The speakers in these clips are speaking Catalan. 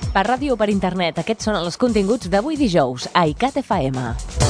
Per ràdio o per internet, aquests són els continguts d'avui dijous a ICAT FM.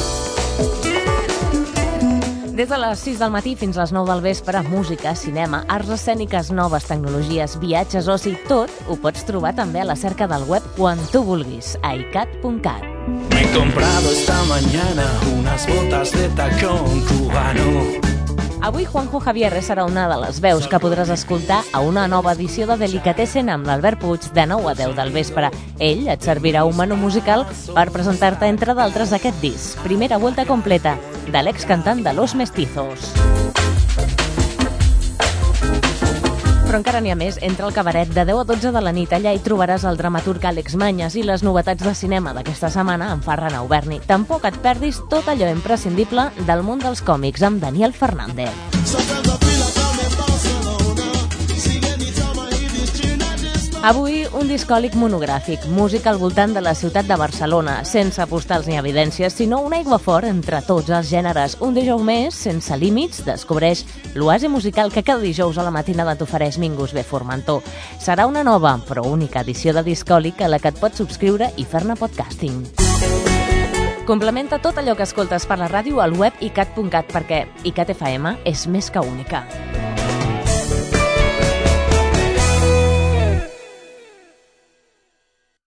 Des de les 6 del matí fins a les 9 del vespre, música, cinema, arts escèniques, noves tecnologies, viatges, oci, tot ho pots trobar també a la cerca del web quan tu vulguis, a icat.cat. Me he comprado esta mañana unas botas de tacón cubano. Avui Juanjo Javier serà una de les veus que podràs escoltar a una nova edició de Delicatessen amb l'Albert Puig de 9 a 10 del vespre. Ell et servirà un menú musical per presentar-te, entre d'altres, aquest disc, Primera Vuelta Completa, de l'excantant de Los Mestizos. Però encara n'hi ha més. Entra al cabaret de 10 a 12 de la nit. Allà hi trobaràs el dramaturg Àlex Mañas i les novetats de cinema d'aquesta setmana amb Ferran Auberni. Tampoc et perdis tot allò imprescindible del món dels còmics amb Daniel Fernández. Avui, un discòlic monogràfic, música al voltant de la ciutat de Barcelona, sense postals ni evidències, sinó un aiguafort entre tots els gèneres. Un dijous més, sense límits, descobreix l'oasi musical que cada dijous a la matinada t'ofereix Mingus B. Formentor. Serà una nova, però única edició de discòlic a la que et pots subscriure i fer-ne podcasting. Complementa tot allò que escoltes per la ràdio al web icat.cat, perquè ICAT FM és més que única.